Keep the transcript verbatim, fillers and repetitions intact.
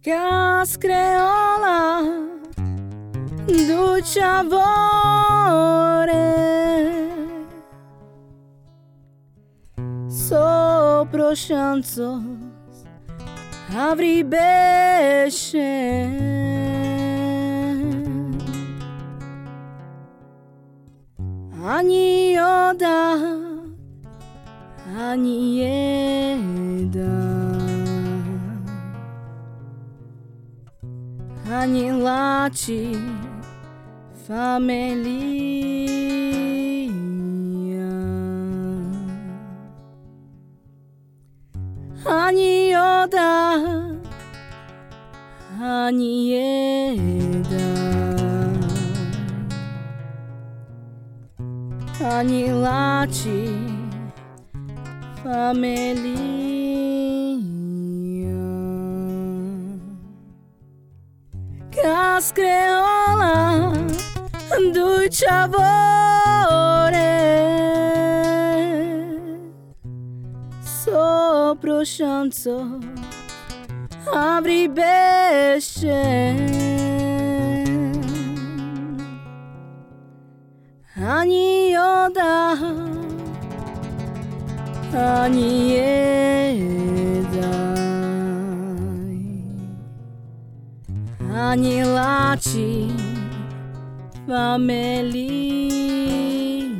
Cas creola duce amore sopra chanzos avri besce ani oda ani jeda ani laci familia ani oda ani jeda ani laci familia Cas creola duce amore sopra chanzo avri besce ani oda ani jeda ani laci familia